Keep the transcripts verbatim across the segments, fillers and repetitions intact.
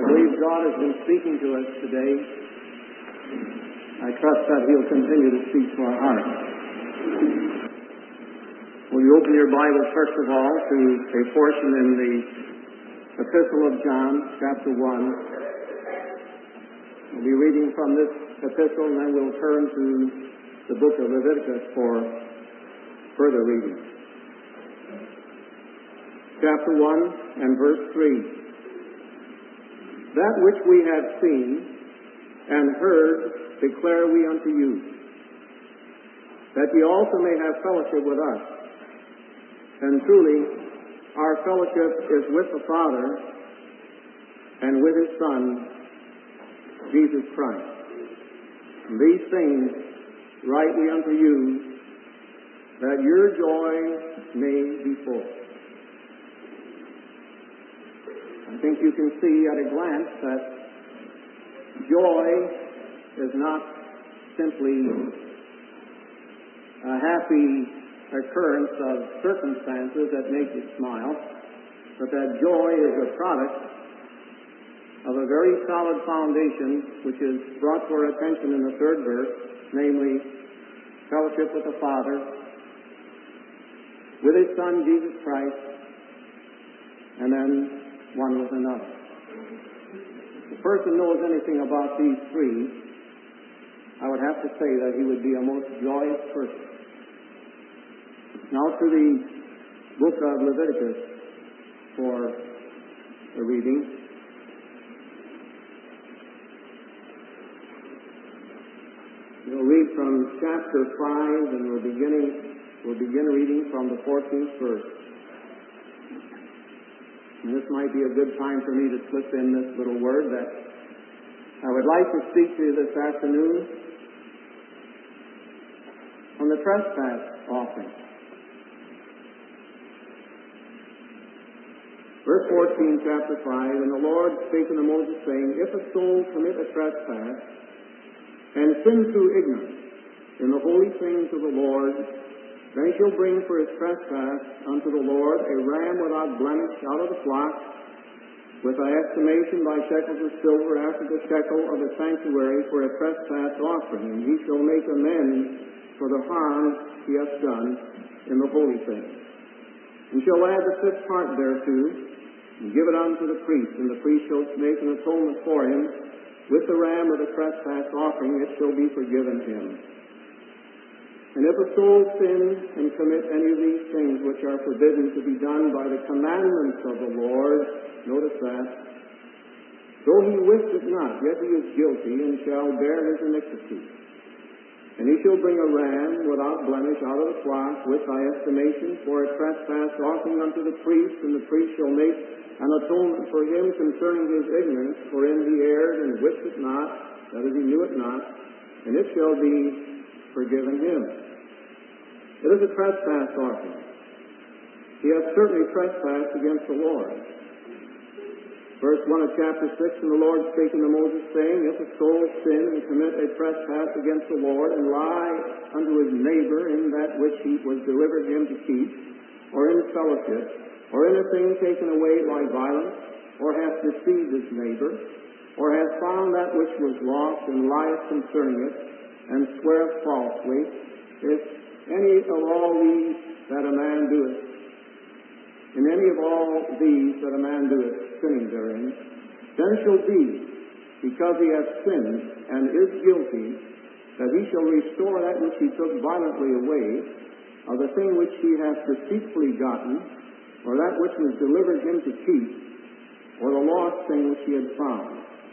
believe God has been speaking to us today. I trust that He'll continue to speak to our hearts. Will you open your Bible, first of all, to a portion in the Epistle of John, chapter one. We'll be reading from this epistle, and then we'll turn to the book of Leviticus for further reading. Chapter one and verse three. That which we have seen and heard declare we unto you, that ye also may have fellowship with us. And truly, our fellowship is with the Father and with His Son, Jesus Christ. And these things write we unto you, that your joy may be full. I think you can see at a glance that joy is not simply a happy occurrence of circumstances that make you smile, but that joy is a product of a very solid foundation which is brought to our attention in the third verse, namely fellowship with the Father, with His Son Jesus Christ, and then one with another. If a person knows anything about these three, I would have to say that he would be a most joyous person. Now to the book of Leviticus for the reading. We'll read from chapter five, and we're beginning, we'll begin reading from the fourteenth verse. And this might be a good time for me to slip in this little word that I would like to speak to you this afternoon on the trespass offering. Verse fourteen, chapter five, And the Lord spake unto Moses, saying, If a soul commit a trespass, and sin through ignorance in the holy things of the Lord, then he shall bring for his trespass unto the Lord a ram without blemish out of the flock, with thy estimation by shekels of silver after the shekel of the sanctuary for a trespass offering. And he shall make amends for the harm he hath done in the holy things. And shall add the fifth part thereto, and give it unto the priest. And the priest shall make an atonement for him with the ram of the trespass offering, it shall be forgiven him. And if a soul sin and commit any of these things which are forbidden to be done by the commandments of the Lord, notice that, though he wist it not, yet he is guilty and shall bear his iniquity. And he shall bring a ram without blemish out of the flock with thy estimation for a trespass offering unto the priest, and the priest shall make an atonement for him concerning his ignorance, wherein he erred and wist it not, that is, he knew it not, and it shall be forgiven him. It is a trespass offering. He hath certainly trespassed against the Lord. Verse one of chapter six, And the Lord spake unto Moses, saying, If a soul sin and commit a trespass against the Lord, and lie unto his neighbor in that which he was delivered him to keep, or in fellowship, or in a thing taken away by violence, or hath deceived his neighbor, or hath found that which was lost, and lieth concerning it, and sweareth falsely, if any of all these that a man doeth, in any of all these that a man doeth, sinning therein, then shall be, because he hath sinned and is guilty, that he shall restore that which he took violently away, of the thing which he hath deceitfully gotten, or that which was delivered him to keep, or the lost thing which he had found,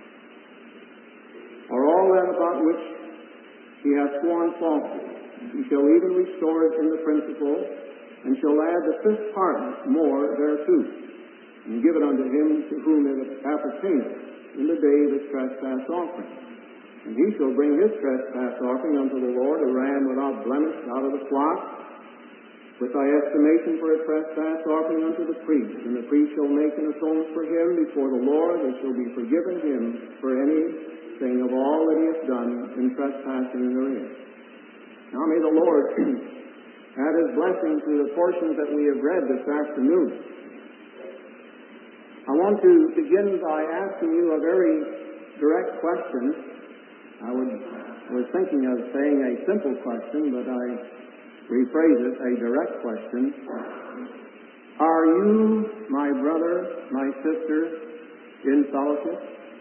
or all that about which he hath sworn falsely. He shall even restore it in the principal, and shall add the fifth part more thereto, and give it unto him to whom it appertaineth in the day of his trespass offering. And he shall bring his trespass offering unto the Lord, a ram without blemish out of the flock, with thy estimation for a trespass offering unto the priest. And the priest shall make an atonement for him before the Lord, and shall be forgiven him for anything of all that he hath done in trespassing therein. Now may the Lord add his blessing to the portions that we have read this afternoon. I want to begin by asking you a very direct question. I would, was thinking of saying a simple question, but I rephrase it, a direct question. Are you, my brother, my sister, in fellowship?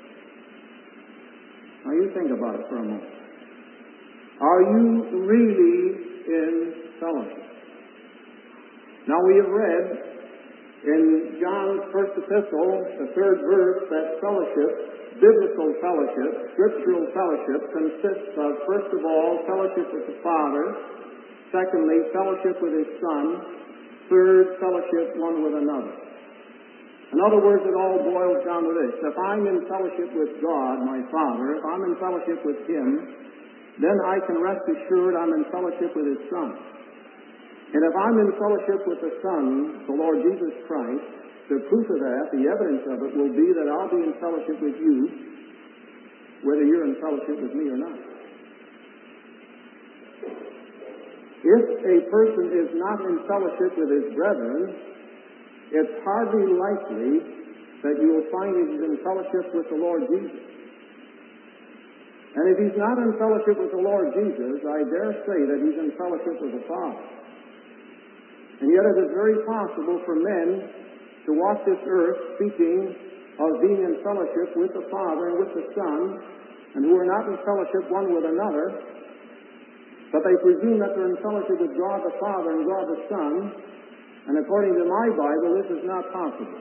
Now you think about it for a moment. Are you really in fellowship? Now we have read in John's first epistle, the third verse, that fellowship, biblical fellowship, scriptural fellowship, consists of, first of all, fellowship with the Father, secondly, fellowship with His Son, third, fellowship one with another. In other words, it all boils down to this. If I'm in fellowship with God, my Father, if I'm in fellowship with Him, then I can rest assured I'm in fellowship with His Son. And if I'm in fellowship with the Son, the Lord Jesus Christ, the proof of that, the evidence of it, will be that I'll be in fellowship with you, whether you're in fellowship with me or not. If a person is not in fellowship with his brethren, it's hardly likely that you will find he's in fellowship with the Lord Jesus. And if he's not in fellowship with the Lord Jesus, I dare say that he's in fellowship with the Father. And yet it is very possible for men to walk this earth speaking of being in fellowship with the Father and with the Son, and who are not in fellowship one with another, but they presume that they're in fellowship with God the Father and God the Son, and according to my Bible, this is not possible.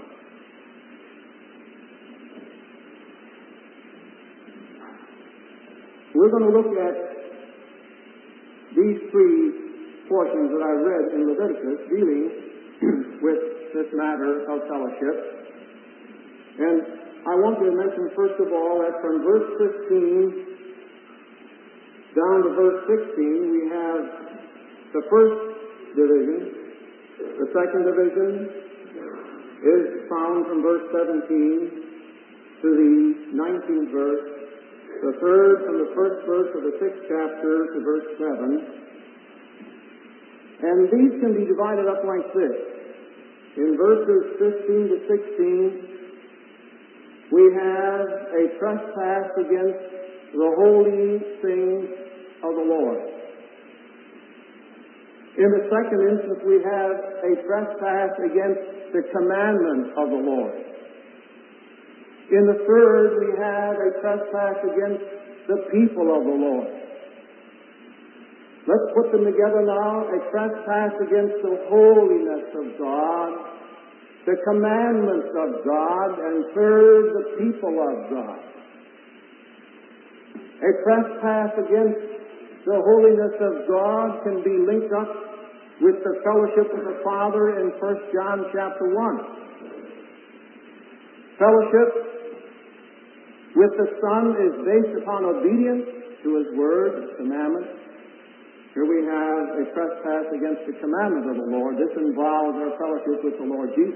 We're going to look at these three portions that I read in Leviticus dealing with this matter of fellowship. And I want to mention, first of all, that from verse fifteen down to verse sixteen, we have the first division. The second division is found from verse seventeen to the nineteenth verse. The third from the first verse of the sixth chapter to verse seven. And these can be divided up like this. In verses fifteen to sixteen, we have a trespass against the holy things of the Lord. In the second instance, we have a trespass against the commandment of the Lord. In the third, we have a trespass against the people of the Lord. Let's put them together now. A trespass against the holiness of God, the commandments of God, and third, the people of God. A trespass against the holiness of God can be linked up with the fellowship of the Father in First John chapter one. Fellowship with the Son is based upon obedience to His Word, His commandments. Here we have a trespass against the commandment of the Lord. This involves our fellowship with the Lord Jesus.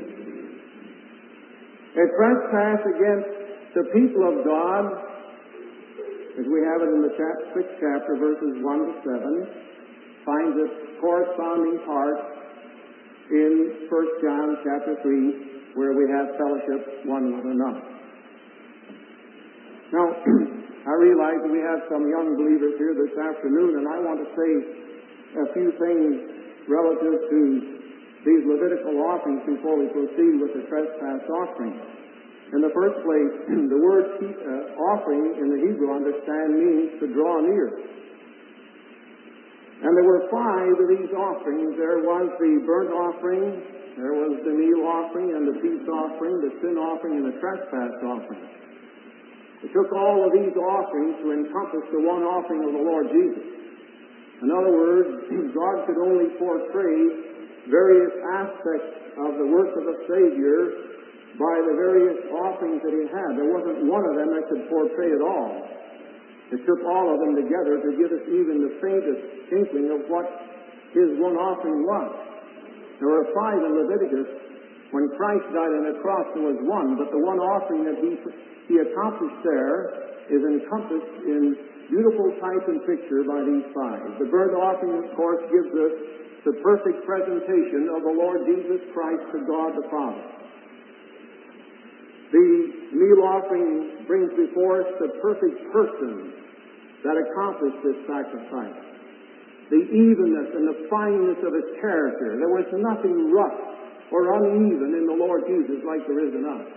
A trespass against the people of God, as we have it in the sixth chapter, verses one to seven, finds its corresponding part in First John chapter three, where we have fellowship one with another. Now, I realize that we have some young believers here this afternoon, and I want to say a few things relative to these Levitical offerings before we proceed with the trespass offering. In the first place, the word uh, offering in the Hebrew, understand, means to draw near. And there were five of these offerings. There was the burnt offering, there was the meal offering, and the peace offering, the sin offering, and the trespass offering. It took all of these offerings to encompass the one offering of the Lord Jesus. In other words, God could only portray various aspects of the work of the Savior by the various offerings that He had. There wasn't one of them that could portray it all. It took all of them together to give us even the faintest inkling of what His one offering was. There were five in Leviticus. When Christ died on the cross, there was one, but the one offering that He He accomplished there is encompassed in beautiful type and picture by these five. The burnt offering, of course, gives us the perfect presentation of the Lord Jesus Christ to God the Father. The meal offering brings before us the perfect person that accomplished this sacrifice. The evenness and the fineness of his character. There was nothing rough or uneven in the Lord Jesus like there is in us.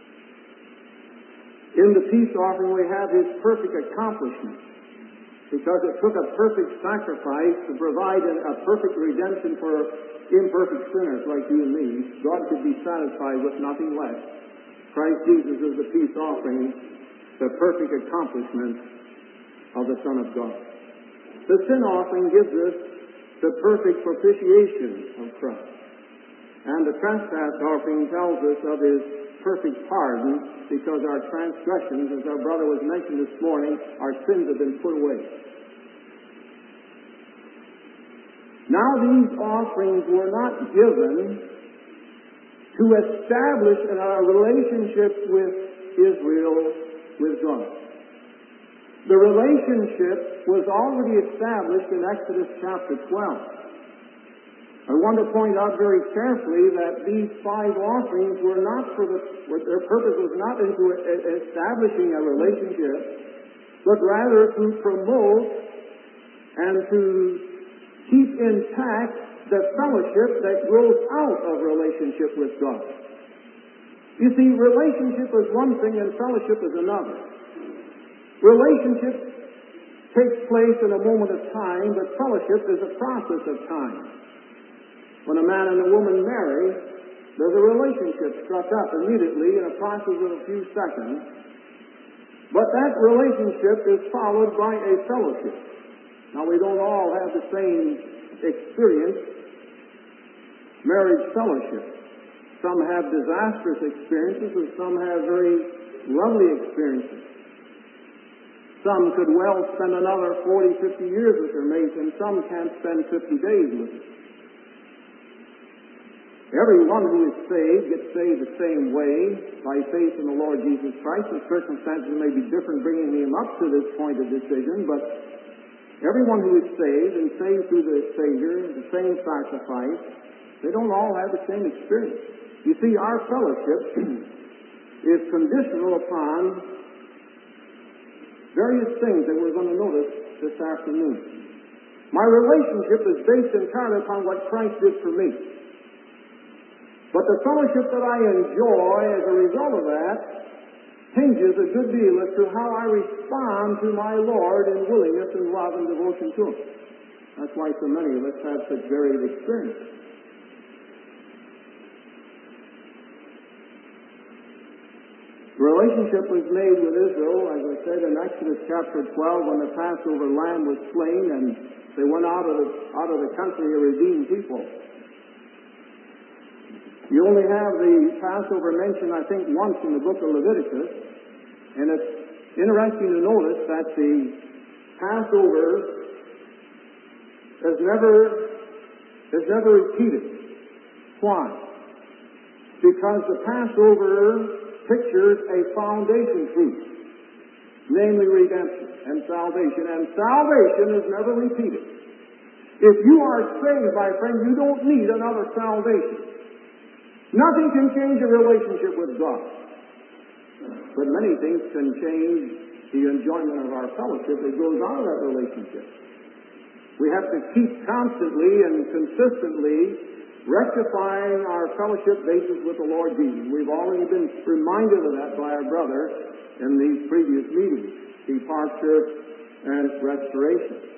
In the peace offering we have his perfect accomplishment, because it took a perfect sacrifice to provide a perfect redemption for imperfect sinners like you and me. God could be satisfied with nothing less. Christ Jesus is the peace offering, the perfect accomplishment of the Son of God. The sin offering gives us the perfect propitiation of Christ. And the trespass offering tells us of his perfect pardon, because our transgressions, as our brother was mentioned this morning, our sins have been put away. Now these offerings were not given to establish a relationship with Israel, with God. The relationship was already established in Exodus chapter twelve. I want to point out very carefully that these five offerings were not for the, their purpose was not into establishing a relationship, but rather to promote and to keep intact the fellowship that grows out of relationship with God. You see, relationship is one thing and fellowship is another. Relationship takes place in a moment of time, but fellowship is a process of time. When a man and a woman marry, there's a relationship struck up immediately in a process of a few seconds. But that relationship is followed by a fellowship. Now, we don't all have the same experience, marriage fellowship. Some have disastrous experiences and some have very lovely experiences. Some could well spend another forty, fifty years with their mate, and some can't spend fifty days with it. Everyone who is saved gets saved the same way, by faith in the Lord Jesus Christ. The circumstances may be different bringing him up to this point of decision, but everyone who is saved and saved through the Savior, the same sacrifice, they don't all have the same experience. You see, our fellowship is conditional upon various things that we're going to notice this afternoon. My relationship is based entirely upon what Christ did for me. But the fellowship that I enjoy as a result of that hinges a good deal as to how I respond to my Lord in willingness and love and devotion to him. That's why so many of us have such varied experiences. The relationship was made with Israel, as I said, in Exodus chapter twelve, when the Passover lamb was slain and they went out of the, out of the country a redeemed people. You only have the Passover mentioned, I think, once in the book of Leviticus, and it's interesting to notice that the Passover is never, is never repeated. Why? Because the Passover pictures a foundation truth, namely redemption and salvation, and salvation is never repeated. If you are saved, my friend, you don't need another salvation. Nothing can change a relationship with God. But many things can change the enjoyment of our fellowship that goes out of that relationship. We have to keep constantly and consistently rectifying our fellowship basis with the Lord Jesus. We've already been reminded of that by our brother in these previous meetings, departure and restoration.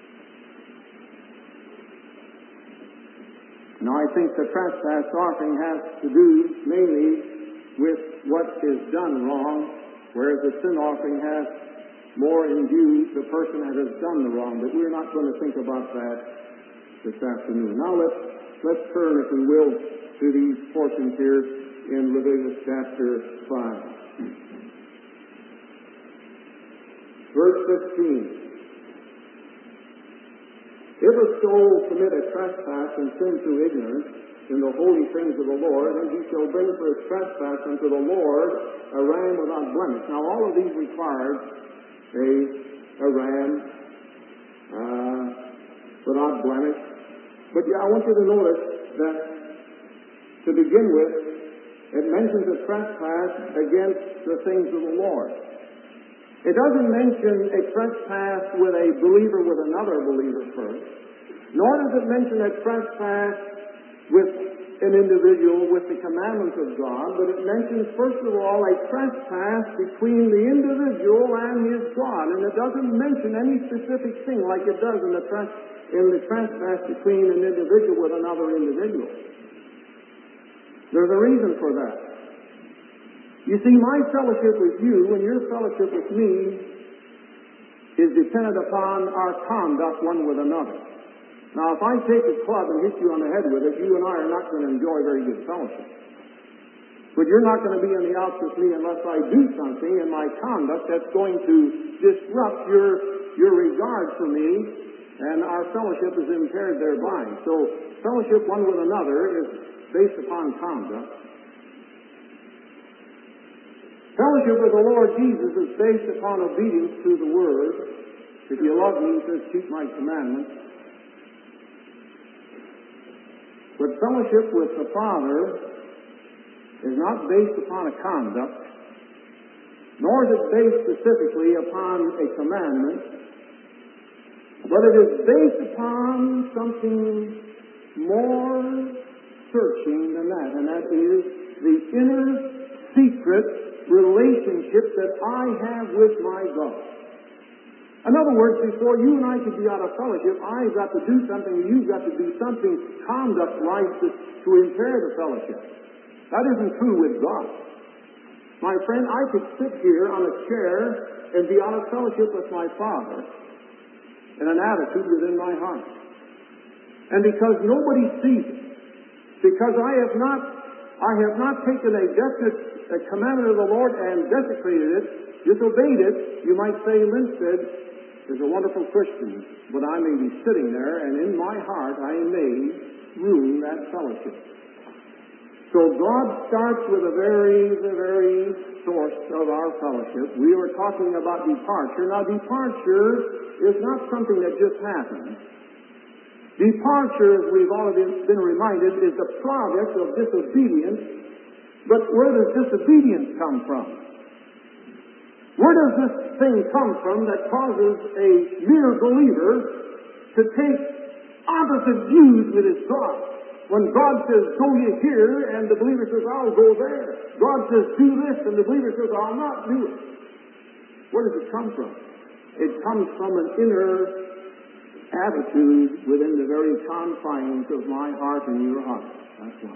Now, I think the trespass offering has to do mainly with what is done wrong, whereas the sin offering has more in view the person that has done the wrong. But we're not going to think about that this afternoon. Now, let's, let's turn, if we will, to these portions here in Leviticus chapter five. Verse fifteen. If a soul commit a trespass and sin through ignorance in the holy things of the Lord, then he shall bring for his trespass unto the Lord a ram without blemish. Now, all of these required a, a ram uh, without blemish. But yeah, I want you to notice that, to begin with, It mentions a trespass against the things of the Lord. It doesn't mention a trespass with a believer with another believer first, nor does it mention a trespass with an individual with the commandments of God, but it mentions, first of all, a trespass between the individual and his God. And it doesn't mention any specific thing like it does in the, tres- in the trespass between an individual with another individual. There's a reason for that. You see, my fellowship with you and your fellowship with me is dependent upon our conduct one with another. Now, if I take a club and hit you on the head with it, you and I are not going to enjoy very good fellowship. But you're not going to be in the Alps with me unless I do something in my conduct that's going to disrupt your, your regard for me, and our fellowship is impaired thereby. So, fellowship one with another is based upon conduct. Fellowship with the Lord Jesus is based upon obedience to the Word. If you love me, he says, keep my commandments. But fellowship with the Father is not based upon a conduct, nor is it based specifically upon a commandment, but it is based upon something more searching than that, and that is the inner secret relationship that I have with my God. In other words, before you and I could be out of fellowship, I've got to do something, and you've got to do something conduct-wise to, to impair the fellowship. That isn't true with God. My friend, I could sit here on a chair and be out of fellowship with my Father in an attitude within my heart. And because nobody sees it, because I have not, I have not taken a definite a commandment of the Lord and desecrated it, disobeyed it, you might say, Linstead is a wonderful Christian, but I may be sitting there, and in my heart I may ruin that fellowship. So God starts with the very, the very source of our fellowship. We were talking about departure. Now, departure is not something that just happens. Departure, as we've already been reminded, is the product of disobedience. But where does disobedience come from? Where does this thing come from that causes a mere believer to take opposite views with his God? When God says, go ye here, and the believer says, I'll go there. God says, do this, and the believer says, I'll not do it. Where does it come from? It comes from an inner attitude within the very confines of my heart and your heart. That's why.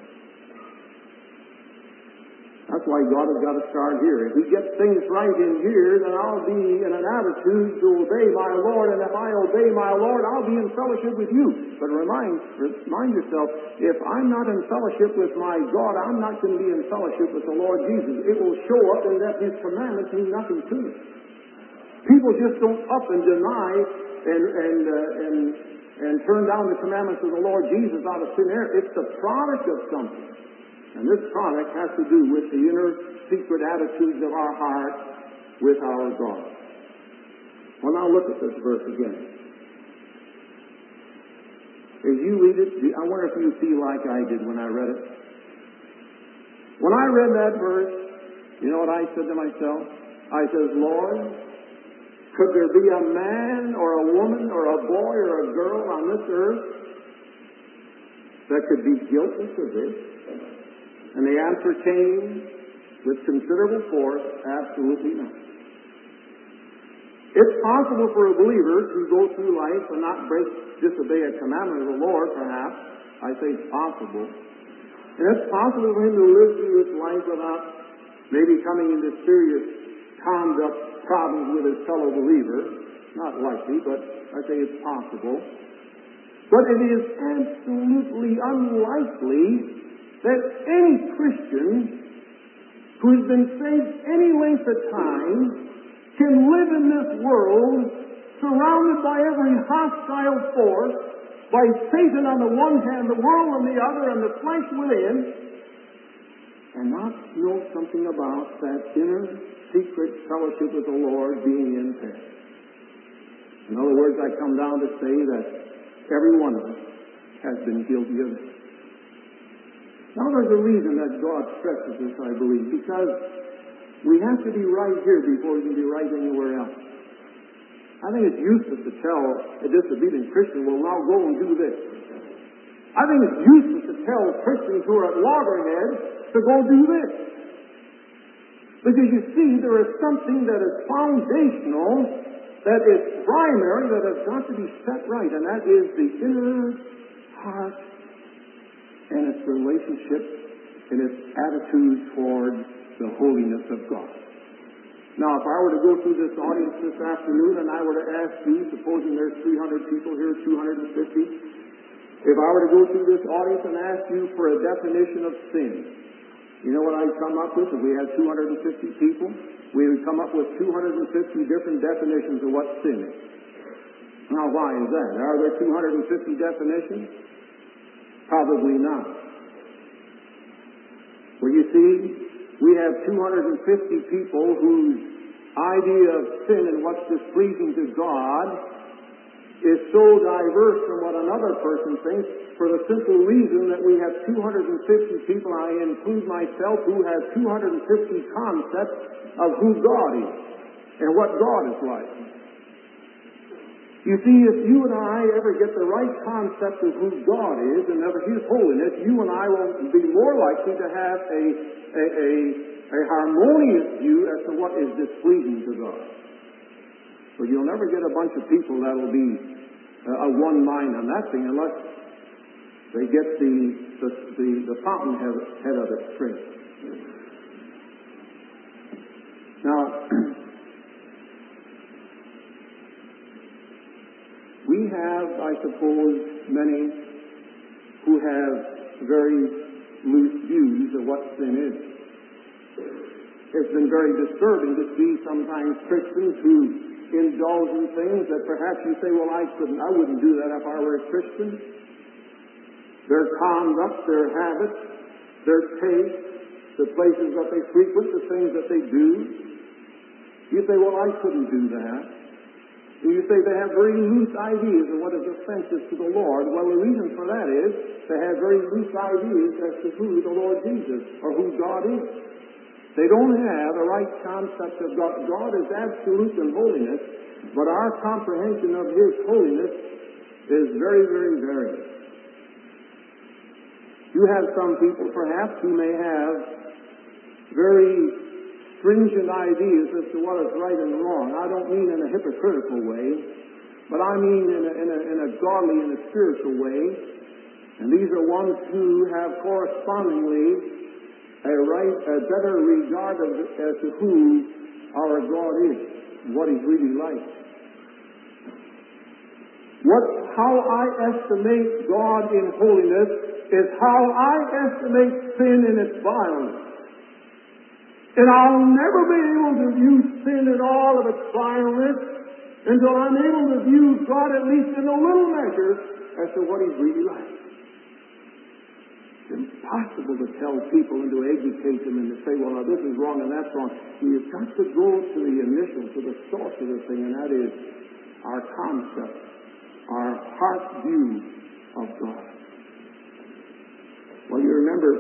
That's why God has got to start here. If He gets things right in here, then I'll be in an attitude to obey my Lord, and if I obey my Lord, I'll be in fellowship with you. But remind, remind yourself, if I'm not in fellowship with my God, I'm not going to be in fellowship with the Lord Jesus. It will show up in that His commandments mean nothing to me. People just don't up and deny and and uh, and and turn down the commandments of the Lord Jesus out of thin air. It's the product of something. And this product has to do with the inner secret attitudes of our heart with our God. Well, now look at this verse again. As you read it, I wonder if you feel like I did when I read it. When I read that verse, you know what I said to myself? I says, Lord, could there be a man or a woman or a boy or a girl on this earth that could be guiltless of this? And the answer came with considerable force, absolutely not. It's possible for a believer to go through life and not break, disobey a commandment of the Lord, perhaps. I say it's possible. And it's possible for him to live through his life without maybe coming into serious conduct problems with his fellow believer. Not likely, but I say it's possible. But it is absolutely unlikely that any Christian who has been saved any length of time can live in this world surrounded by every hostile force, by Satan on the one hand, the world on the other, and the flesh within, and not know something about that inner secret fellowship with the Lord being impaired. In other words, I come down to say that every one of us has been guilty of it. Now, there's a reason that God stresses this, I believe, because we have to be right here before we can be right anywhere else. I think it's useless to tell a disobedient Christian, well, now go and do this. I think it's useless to tell Christians who are at loggerheads to go do this. Because you see, there is something that is foundational, that is primary, that has got to be set right, and that is the inner heart and its relationship and its attitude toward the holiness of God. Now, if I were to go through this audience this afternoon and I were to ask you, supposing there's three hundred people here, two hundred fifty, if I were to go through this audience and ask you for a definition of sin, you know what I'd come up with? If we had two hundred fifty people, we would come up with two hundred fifty different definitions of what sin is. Now, why is that? Are there two hundred fifty definitions? Probably not. Well, you see, we have two hundred fifty people whose idea of sin and what's displeasing to God is so diverse from what another person thinks, for the simple reason that we have two hundred fifty people, I include myself, who have two hundred fifty concepts of who God is and what God is like. You see, if you and I ever get the right concept of who God is and of His holiness, you and I will be more likely to have a, a, a, a harmonious view as to what is displeasing to God. But you'll never get a bunch of people that will be uh, a one mind on that thing unless they get the, the, the, the fountainhead head of it straight. Now, we have, I suppose, many who have very loose views of what sin is. It's been very disturbing to see sometimes Christians who indulge in things that perhaps you say, well, I couldn't, I wouldn't do that if I were a Christian. Their conduct, their habits, their taste, the places that they frequent, the things that they do. You say, well, I couldn't do that. You say they have very loose ideas of what is offensive to the Lord. Well, the reason for that is they have very loose ideas as to who the Lord Jesus or who God is. They don't have a right concept of God. God is absolute in holiness, but our comprehension of His holiness is very, very varied. You have some people, perhaps, who may have very stringent ideas as to what is right and wrong. I don't mean in a hypocritical way, but I mean in a, in a, in a godly and a spiritual way. And these are ones who have correspondingly a right, a better regard of, as to who our God is and what He's really like. What, how I estimate God in holiness is how I estimate sin in its violence. And I'll never be able to view sin in all of its violence until I'm able to view God at least in a little measure as to what He's really like. It's impossible to tell people and to educate them and to say, well, now this is wrong and that's wrong. You've got to go to the initial, to the source of the thing, and that is our concept, our heart view of God. Well, you remember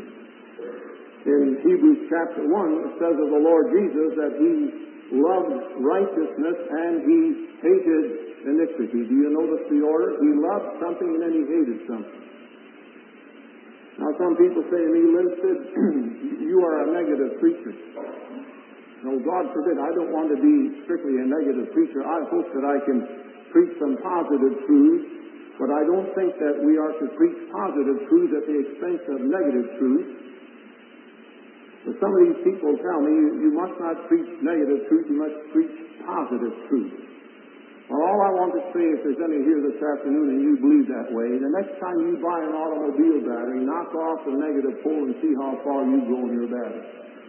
in Hebrews chapter one, it says of the Lord Jesus that He loved righteousness and He hated iniquity. Do you notice the order? He loved something and then He hated something. Now, some people say to me, Linstead, you are a negative preacher. No, God forbid, I don't want to be strictly a negative preacher. I hope that I can preach some positive truths, but I don't think that we are to preach positive truths at the expense of negative truths. But some of these people tell me, you, you must not preach negative truth, you must preach positive truth. Well, all I want to say, if there's any here this afternoon and you believe that way, the next time you buy an automobile battery, knock off the negative pole and see how far you go in your battery.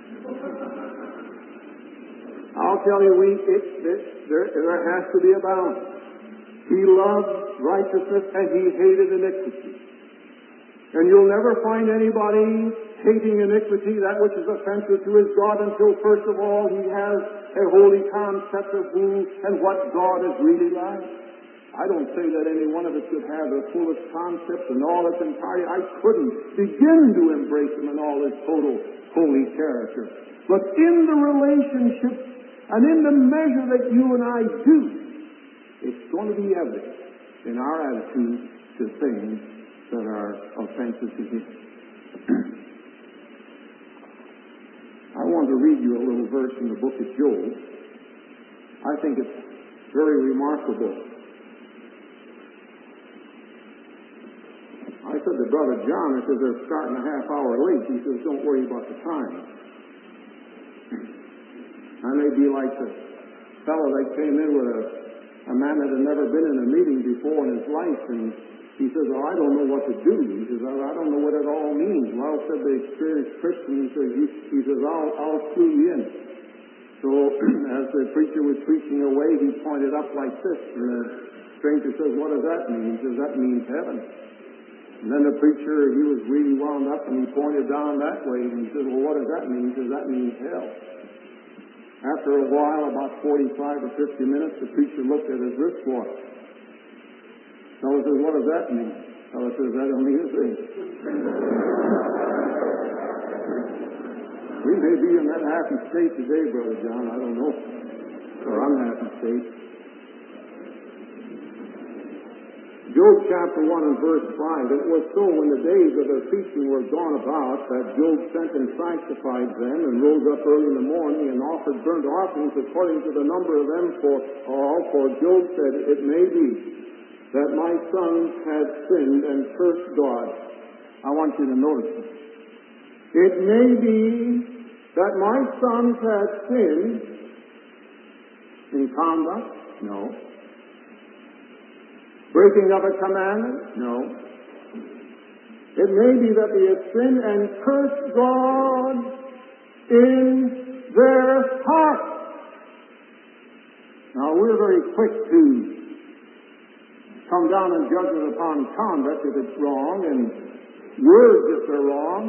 I'll tell you, we, it, it, there, there has to be a balance. He loved righteousness and He hated iniquity. And you'll never find anybody hating iniquity, that which is offensive to his God, until first of all he has a holy concept of who and what God is really like. I don't say that any one of us could have the fullest concept and all its entirety. I couldn't begin to embrace Him in all His total holy character. But in the relationship and in the measure that you and I do, it's going to be evident in our attitude to things that are offensive to Him. I want to read you a little verse in the book of Job. I think it's very remarkable. I said to Brother John, I said, they're starting a half hour late. He says, don't worry about the time. I may be like the fellow that came in with a, a man that had never been in a meeting before in his life, and he says, oh, I don't know what to do. He says, I don't know what it all means. Well, said the experienced Christian, he says, he, he says I'll, I'll clue you in. So as the preacher was preaching away, he pointed up like this, and the stranger says, what does that mean? He says, that means heaven. And then the preacher, he was really wound up, and he pointed down that way, and he said, well, what does that mean? He says, that means hell. After a while, about forty-five or fifty minutes, the preacher looked at his wristwatch. Fellow says, what does that mean? Fellow says, that don't mean a thing. We may be in that happy state today, Brother John, I don't know. Or unhappy state. Job chapter one and verse five, it was so when the days of their feasting were gone about that Job sent and sanctified them and rose up early in the morning and offered burnt offerings according to the number of them for all. For Job said, it may be that my sons had sinned and cursed God. I want you to notice this. It may be that my sons had sinned in conduct? No. Breaking of a commandment? No. It may be that they have sinned and cursed God in their heart. Now, we're very quick to come down and judge it upon conduct if it's wrong and words if they're wrong.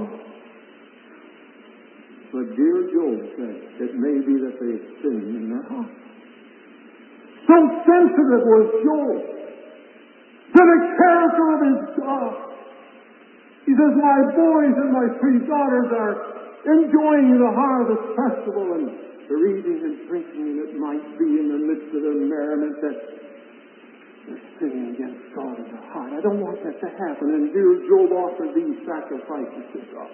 But dear Job said, it may be that they have sinned in their heart. So sensitive was Job to the character of his God. He says, my boys and my three daughters are enjoying the harvest festival, and they're eating and drinking, and it might be in the midst of their merriment that they're sinning against God in their heart. I don't want that to happen. And dear Job offered these sacrifices to God.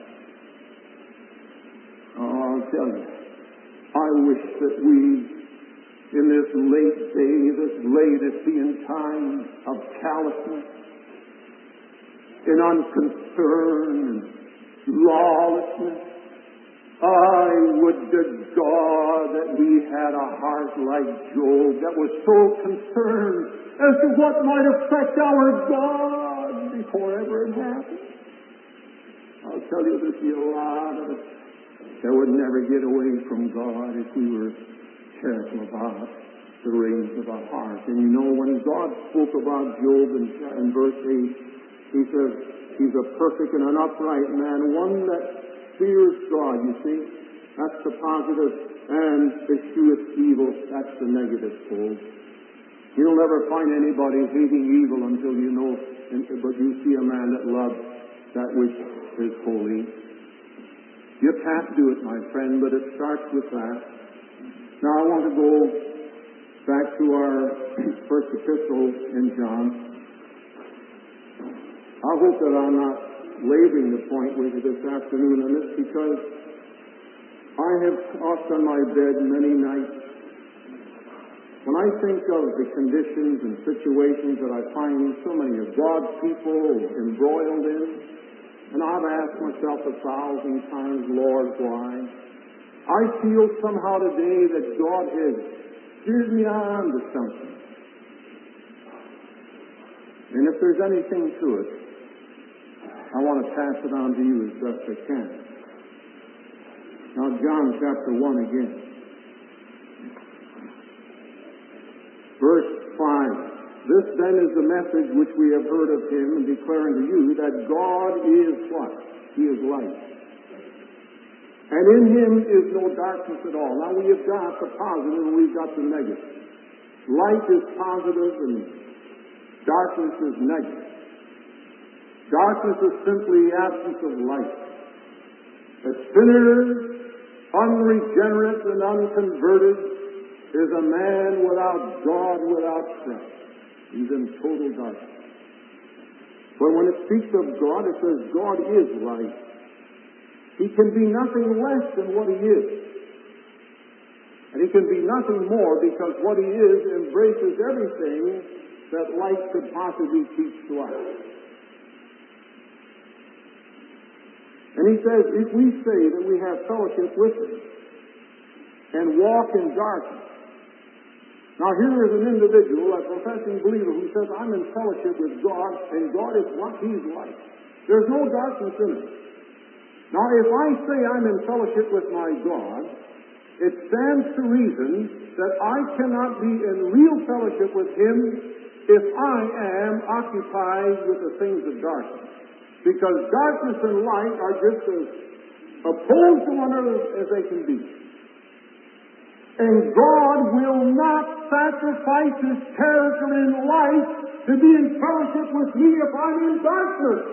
Oh, I'll tell you, I wish that we, in this late day, this Laodicean time of callousness, in unconcern and lawlessness, I would to God that we had a heart like Job that was so concerned as to what might affect our God before ever it happened. I'll tell you, there'd be a lot of us that would never get away from God if we were careful about the reins of our heart. And you know, when God spoke about Job in, in verse eight, He says, he's a perfect and an upright man, one that fears God, you see. That's the positive, and escheweth evil. That's the negative pole. You'll never find anybody hating evil until you know, but you see a man that loves that which is holy. You can't do it, my friend, but it starts with that. Now I want to go back to our first epistle in John. I hope that I'm not laboring the point with you this afternoon on this, because I have tossed on my bed many nights. When I think of the conditions and situations that I find so many of God's people embroiled in, and I've asked myself a thousand times, Lord, why? I feel somehow today that God has steered me on to something. And if there's anything to it, I want to pass it on to you as best I can. Now, John chapter one again. Verse five. This then is the message which we have heard of him and declare unto you, that God is what? He is light. And in him is no darkness at all. Now we have got the positive and we've got the negative. Light is positive and Darkness is negative. Darkness is simply the absence of light. A sinner, unregenerate and unconverted, is a man without God, without Christ. He's in total darkness. But when it speaks of God, it says God is light. He can be nothing less than what He is. And He can be nothing more because what He is embraces everything that light could possibly teach to us. And He says, if we say that we have fellowship with Him and walk in darkness. Now here is an individual, a professing believer, who says, I'm in fellowship with God, and God is what He's like. There's no darkness in it. Now if I say I'm in fellowship with my God, it stands to reason that I cannot be in real fellowship with Him if I am occupied with the things of darkness. Because darkness and light are just as opposed to one another as they can be. And God will not sacrifice His character in light to be in fellowship with me if I'm in darkness.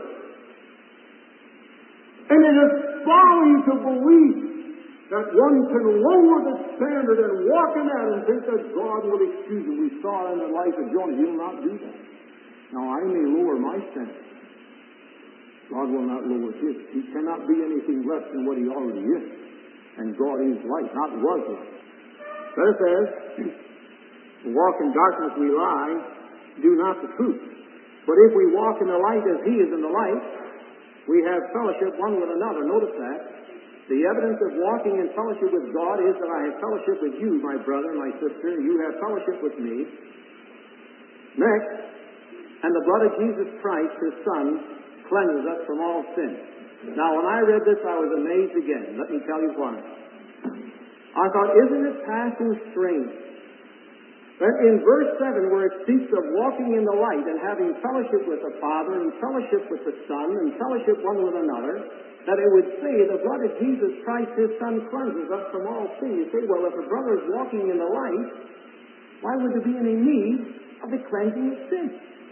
And it is folly to believe that one can lower the standard and walk in that and think that God will excuse him. We saw in the life of Jonah, He will not do that. Now, I may lower my standard. God will not lower His. He cannot be anything less than what He already is. And God is light, not was light. But it says, walk in darkness we lie, do not the truth. But if we walk in the light as He is in the light, we have fellowship one with another. Notice that. The evidence of walking in fellowship with God is that I have fellowship with you, my brother, my sister. You have fellowship with me. Next, and the blood of Jesus Christ, His Son, cleanses us from all sin. Now, when I read this, I was amazed again. Let me tell you why. I thought, isn't it passing strange that in verse seven, where it speaks of walking in the light and having fellowship with the Father and fellowship with the Son and fellowship one with another, that it would say the blood of Jesus Christ, His Son, cleanses us from all sin. You say, well, if a brother is walking in the light, why would there be any need of the cleansing of sin?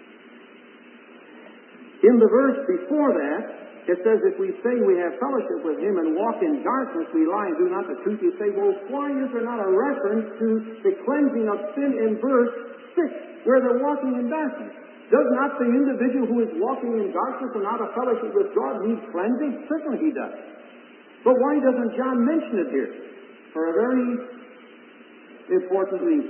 In the verse before that, it says, if we say we have fellowship with Him and walk in darkness, we lie and do not the truth. You say, well, why is there not a reference to the cleansing of sin in verse six, where they're walking in darkness? Does not the individual who is walking in darkness and out of fellowship with God need cleansing? Certainly he does. But why doesn't John mention it here? For a very important reason.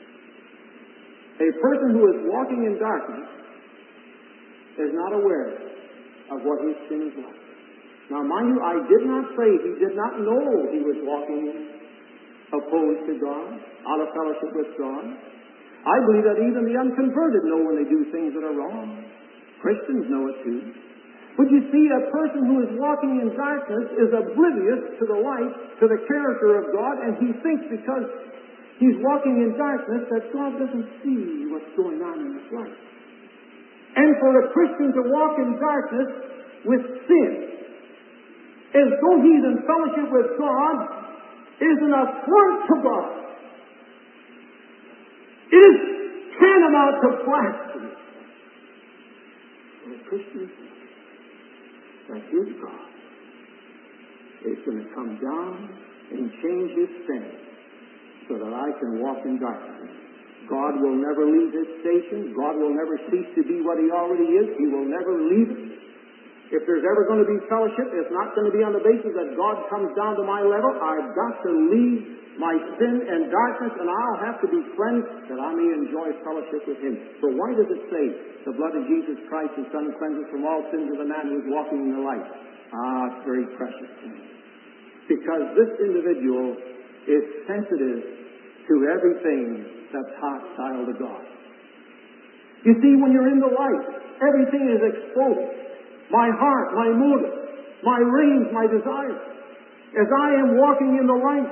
A person who is walking in darkness is not aware of what his sin is like. Now, mind you, I did not say he did not know he was walking opposed to God, out of fellowship with God. I believe that even the unconverted know when they do things that are wrong. Christians know it too. But you see, a person who is walking in darkness is oblivious to the light, to the character of God, and he thinks because he's walking in darkness that God doesn't see what's going on in his life. And for a Christian to walk in darkness with sin, as though he's in fellowship with God, is an affront to God. It is tantamount to blasphemy. For a Christian that his God is going to come down and change His standard so that I can walk in darkness. God will never leave His station. God will never cease to be what He already is. He will never leave it. If there's ever going to be fellowship, it's not going to be on the basis that God comes down to my level. I've got to leave my sin and darkness, and I'll have to be cleansed that I may enjoy fellowship with Him. So why does it say the blood of Jesus Christ, His Son, cleanses from all sins of the man who is walking in the light? Ah, it's very precious to me. Because this individual is sensitive to everything that's hostile to God. You see, when you're in the light, everything is exposed. My heart, my motive, my reins, my desires. As I am walking in the light,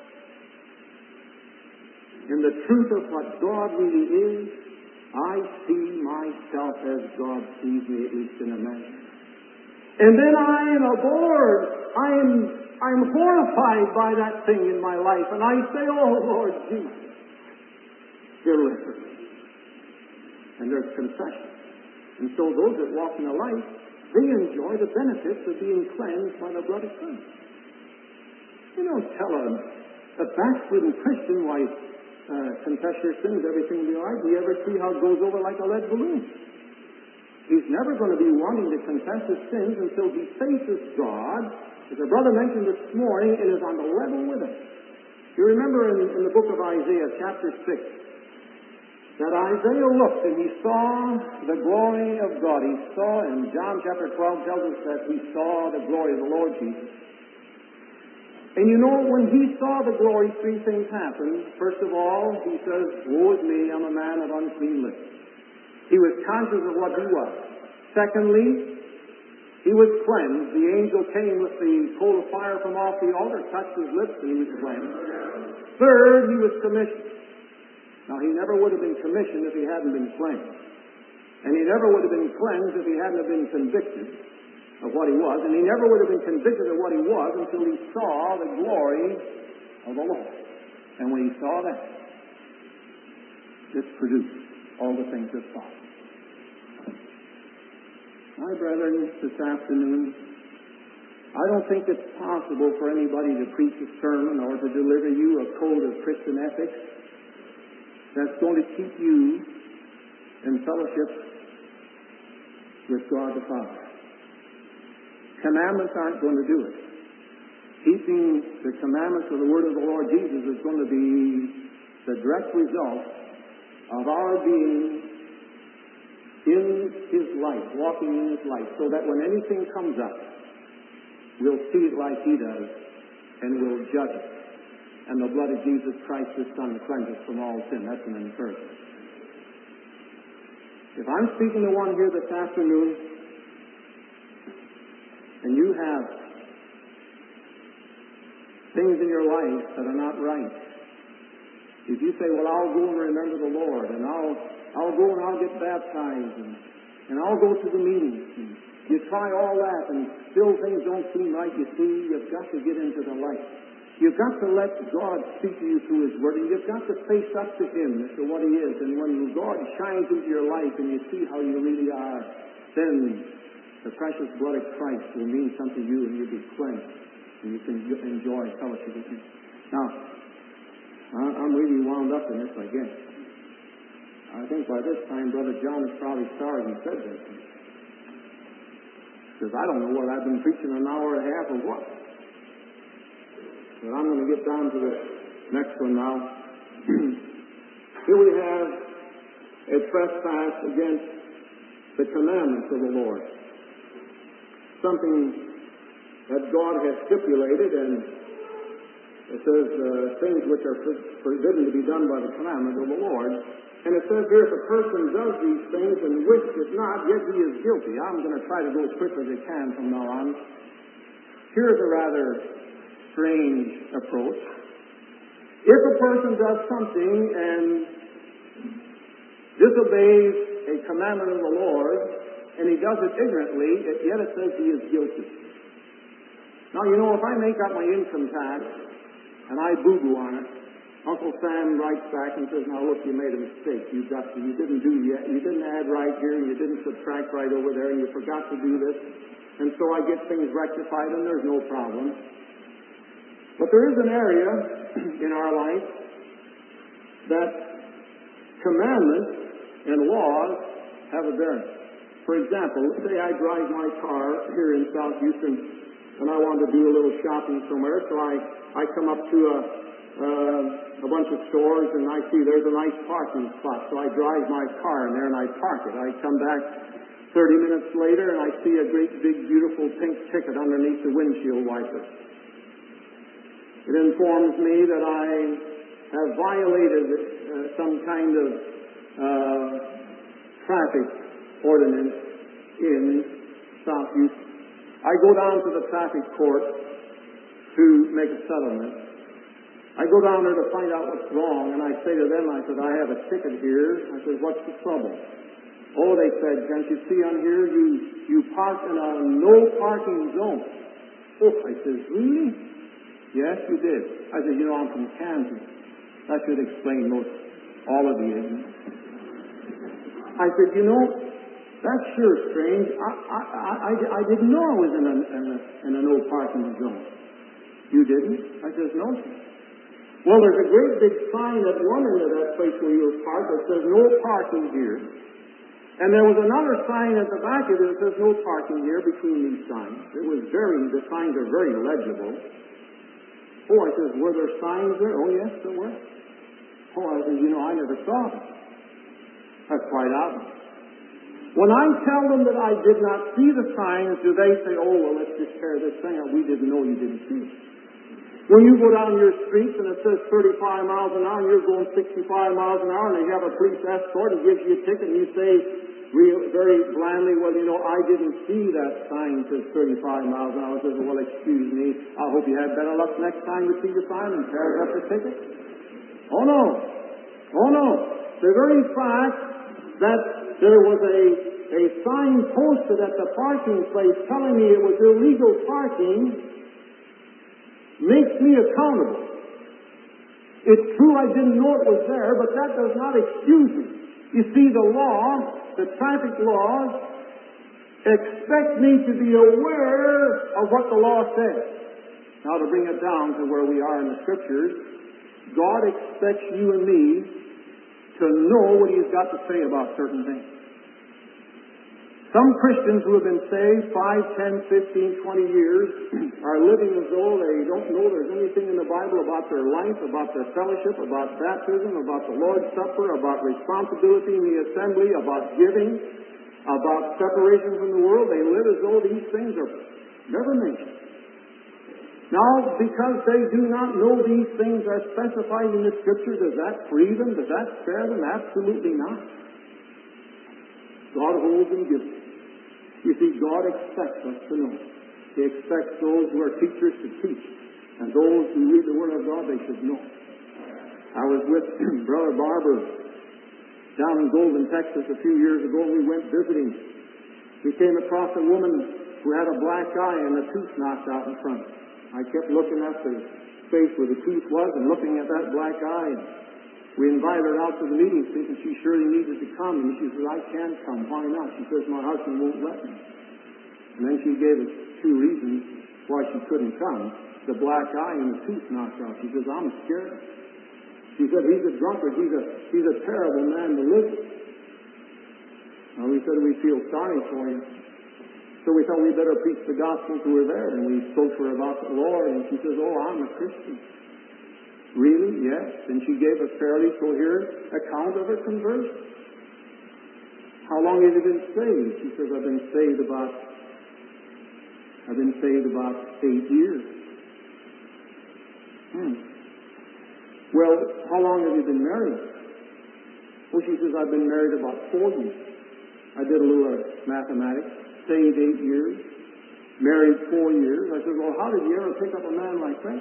in the truth of what God really is, I see myself as God sees me, at least in a measure. And then I am abhorred. I am I'm horrified by that thing in my life. And I say, oh, Lord Jesus, deliver me. and there's confession. And so those that walk in the light, they enjoy the benefits of being cleansed by the blood of Christ. You don't tell a, a backslidden Christian, why, uh, confess your sins, everything will be all right. Do you ever see how it goes over like a lead balloon? He's never going to be wanting to confess his sins until he faces God, as our brother mentioned this morning, and is on the level with him. You remember in, in the book of Isaiah, chapter six, that Isaiah looked and he saw the glory of God. He saw, and John chapter twelve tells us that he saw the glory of the Lord Jesus. And you know, when he saw the glory, three things happened. First of all, he says, "Woe is me, I'm a man of unclean lips." He was conscious of what he was. Secondly, he was cleansed. The angel came with the coal of fire from off the altar, touched his lips, and he was cleansed. Third, he was commissioned. Now, he never would have been commissioned if he hadn't been cleansed. And he never would have been cleansed if he hadn't have been convicted of what he was. And he never would have been convicted of what he was until he saw the glory of the Lord. And when he saw that, this produced all the things that followed. My brethren, this afternoon, I don't think it's possible for anybody to preach a sermon or to deliver you a code of Christian ethics that's going to keep you in fellowship with God the Father. Commandments aren't going to do it. Keeping the commandments of the Word of the Lord Jesus is going to be the direct result of our being in His light, walking in His light, so that when anything comes up, we'll see it like He does, and we'll judge it. And the blood of Jesus Christ, His Son, cleanses from all sin. That's an encouragement. If I'm speaking to one here this afternoon, and you have things in your life that are not right, if you say, "Well, I'll go and remember the Lord, and I'll I'll go and I'll get baptized, and, and I'll go to the meetings," and you try all that, and still things don't seem right, you see, you've got to get into the light. You've got to let God speak to you through His Word, and you've got to face up to Him as to what He is. And when God shines into your life and you see how you really are, then the precious blood of Christ will mean something to you, and you'll be cleansed, and you can enjoy fellowship with Him. Now, I'm really wound up in this, I guess. I think by this time, Brother John is probably sorry he said this. Because I don't know whether I've been preaching an hour and a half or what. But I'm going to get down to the next one now. Here we have a trespass against the commandments of the Lord. Something that God has stipulated, and it says uh, things which are forbidden to be done by the commandment of the Lord. And it says here, if a person does these things and wishes not, yet he is guilty. I'm going to try to go as quick as I can from now on. Here's a rather strange approach. If a person does something and disobeys a commandment of the Lord, and he does it ignorantly, yet it says he is guilty. Now, you know, if I make up my income tax and I boo-boo on it, Uncle Sam writes back and says, "Now look, you made a mistake. You got to, you didn't do yet. You didn't add right here, and you didn't subtract right over there, and you forgot to do this." And so I get things rectified, and there's no problem. But there is an area in our life that commandments and laws have a bearing. For example, let's say I drive my car here in South Houston, and I want to do a little shopping somewhere, so I, I come up to a Uh, a bunch of stores, and I see there's a nice parking spot, so I drive my car in there and I park it. I come back thirty minutes later and I see a great big beautiful pink ticket underneath the windshield wiper. It informs me that I have violated uh, some kind of uh, traffic ordinance in South Houston. I go down to the traffic court to make a settlement. I go down there to find out what's wrong, and I say to them, I said, "I have a ticket here." I said, "What's the trouble?" "Oh," they said, "can't you see on here, you, you park in a no parking zone." Oh, I said, "Really?" "Yes, you did." I said, "You know, I'm from Kansas." That should explain most all of you. I said, you know, that's sure strange. I, I, I, I didn't know I was in a, in a, in a no parking zone. You didn't? I says, no, sir. Well, there's a great big sign at one end of that place where you were parked that says no parking here. And there was another sign at the back of it that says no parking here between these signs. It was very, the signs are very legible. Oh, I says, were there signs there? Oh, yes, there were. Oh, I says, you know, I never saw them. That's quite obvious. When I tell them that I did not see the signs, do they say, oh, well, let's just tear this thing out. We didn't know you didn't see it. When you go down your streets and it says thirty-five miles an hour and you're going sixty-five miles an hour and they have a police escort and gives you a ticket and you say real, very blandly, well, you know, I didn't see that sign that says thirty-five miles an hour. I says, well, excuse me, I hope you have better luck next time you see the sign and tear up the ticket. Oh, no. Oh, no. The very fact that there was a, a sign posted at the parking place telling me it was illegal parking makes me accountable. It's true I didn't know it was there, but that does not excuse me. You see, the law, the traffic laws, expect me to be aware of what the law says. Now, to bring it down to where we are in the Scriptures, God expects you and me to know what He's got to say about certain things. Some Christians who have been saved five, ten, fifteen, twenty years are living as though they don't know there's anything in the Bible about their life, about their fellowship, about baptism, about the Lord's Supper, about responsibility in the assembly, about giving, about separation from the world. They live as though these things are never mentioned. Now, because they do not know these things are specified in the Scripture, does that free them? Does that spare them? Absolutely not. God holds and gives them. You see, God expects us to know. He expects those who are teachers to teach, and those who read the Word of God, they should know. I was with Brother Barber down in Golden, Texas a few years ago, and we went visiting. We came across a woman who had a black eye and a tooth knocked out in front. I kept looking at the space where the tooth was and looking at that black eye. And we invited her out to the meeting thinking she surely needed to come. And she says, I can't come. Why not? She says, my husband won't let me. And then she gave us two reasons why she couldn't come. The black eye and the tooth knocked out. She says, I'm scared. She said, he's a drunkard. He's a, he's a terrible man to live with. Now we said, we feel sorry for you. So we thought we'd better preach the gospel to her there. And we spoke to her about the Lord. And she says, oh, I'm a Christian. Really? Yes. And she gave a fairly coherent account of her conversion. How long have you been saved? She says, I've been saved about, I've been saved about eight years. Hmm. Well, how long have you been married? Well, she says, I've been married about four years. I did a little uh, mathematics. Saved eight years. Married four years. I said, well, how did you ever pick up a man like that?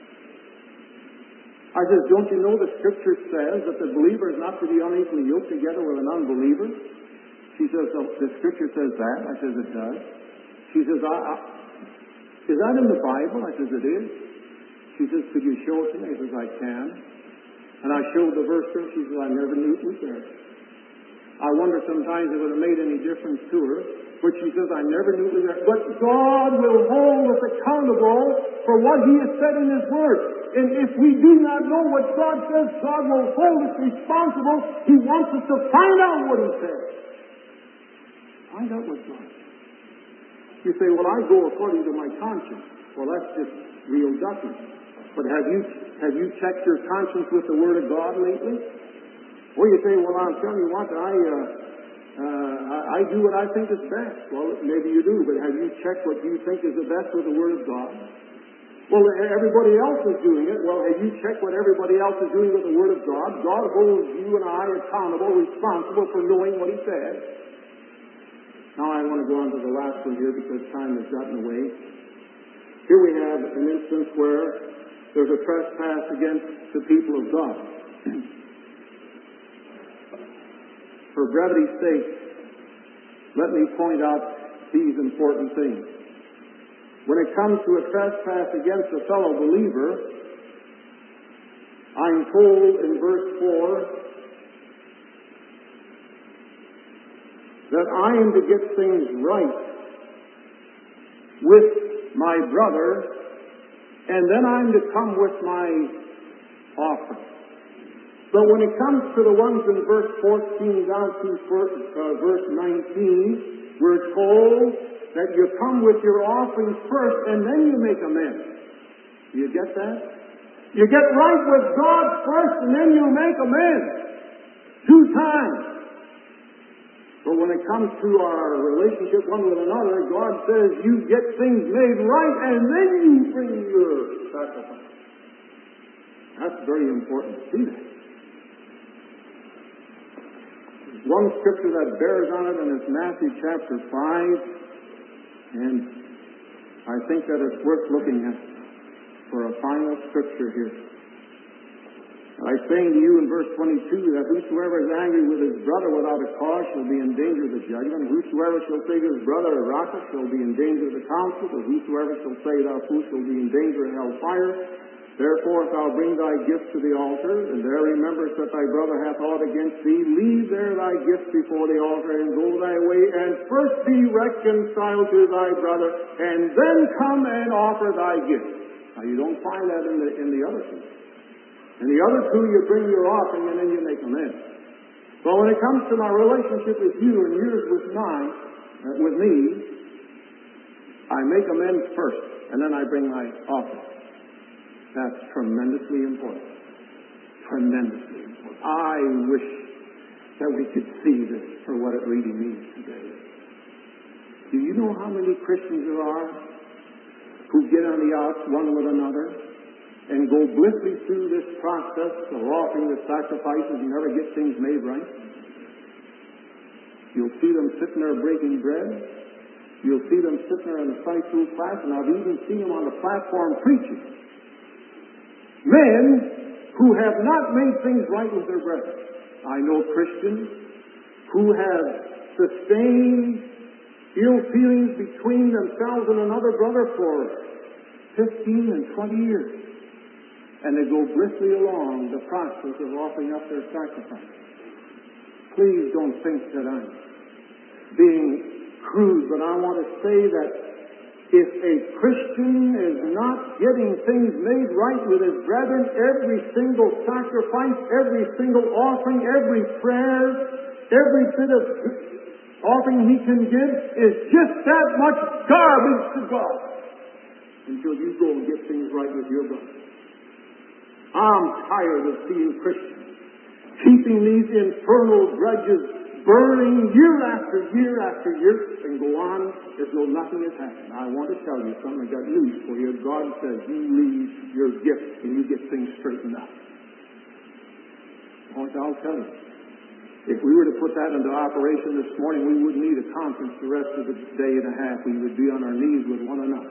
I said, don't you know the Scripture says that the believer is not to be unequally yoked together with an unbeliever? She says, oh, the Scripture says that. I says, it does. She says, I, I, is that in the Bible? I says, it is. She says, could you show it to me? I says, I can. And I showed the verse to her. She says, I never knew it was there. I wonder sometimes if it would have made any difference to her. But she says, I never knew it was there. But God will hold us accountable for what He has said in His Word. And if we do not know what God says, God will hold us responsible. He wants us to find out what He says. Find out what God says. You say, well, I go according to my conscience. Well, that's just real ducking. But have you have you checked your conscience with the Word of God lately? Or you say, well, I'm telling you what, I... Uh, Uh, I, I do what I think is best. Well, maybe you do, but have you checked what you think is the best with the Word of God? Well, everybody else is doing it. Well, have you checked what everybody else is doing with the Word of God? God holds you and I accountable, responsible for knowing what He says. Now I want to go on to the last one here because time has gotten away. Here we have an instance where there's a trespass against the people of God. For brevity's sake, let me point out these important things. When it comes to a trespass against a fellow believer, I'm told in verse four, that I am to get things right with my brother, and then I'm to come with my offering. But when it comes to the ones in verse fourteen down to verse nineteen, we're told that you come with your offerings first and then you make amends. Do you get that? You get right with God first and then you make amends. Two times. But when it comes to our relationship one with another, God says you get things made right and then you bring your sacrifice. That's very important to see that. There's one scripture that bears on it, and it's Matthew chapter five, and I think that it's worth looking at for a final scripture here. I say to you in verse twenty-two that whosoever is angry with his brother without a cause shall be in danger of the judgment. Whosoever shall say to his brother, Raca, shall be in danger of the council. But whosoever shall say, thou fool, shall be in danger of hell fire. Therefore, if thou bring thy gift to the altar, and there rememberest that thy brother hath aught against thee, leave there thy gift before the altar, and go thy way, and first be reconciled to thy brother, and then come and offer thy gift. Now, you don't find that in the, in the other two. In the other two, you bring your offering, and then you make amends. But when it comes to my relationship with you and yours with mine, uh, with me, I make amends first, and then I bring my offering. That's tremendously important. Tremendously important. I wish that we could see this for what it really means today. Do you know how many Christians there are who get on the outs one with another and go blissfully through this process of offering the sacrifices and never get things made right? You'll see them sitting there breaking bread. You'll see them sitting there in the Sunday school class, and I've even seen them on the platform preaching. Men who have not made things right with their brethren. I know Christians who have sustained ill feelings between themselves and another brother for fifteen and twenty years. And they go blissfully along the process of offering up their sacrifice. Please don't think that I'm being crude, but I want to say that if a Christian is not getting things made right with his brethren, every single sacrifice, every single offering, every prayer, every bit of offering he can give is just that much garbage to God until you go and get things right with your brother. I'm tired of seeing Christians keeping these infernal grudges burning year after year after year, and go on as though nothing has happened. I want to tell you something. I got news for you. God says you leave your gift and you get things straightened out. What I'll tell you. If we were to put that into operation this morning, we wouldn't need a conference the rest of the day and a half. We would be on our knees with one another.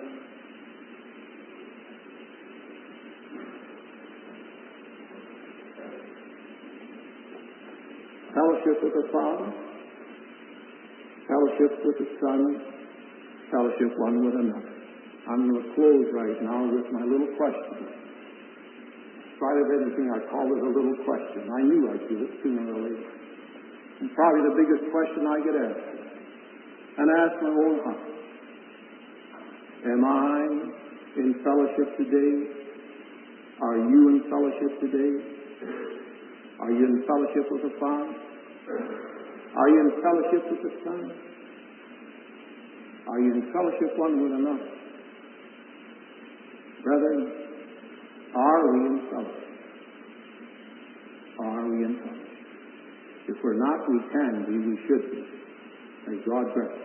Fellowship with the Father, fellowship with the Son, fellowship one with another. I'm going to close right now with my little question. In spite of everything, I call it a little question. I knew I'd do it sooner or later. And probably the biggest question I get asked. And ask my own heart. Am I in fellowship today? Are you in fellowship today? Are you in fellowship with the Father? Are you in fellowship with the Son? Are you in fellowship one with another? Brethren, are we in fellowship? Are we in fellowship? If we're not, we can be, we should be. May God grant.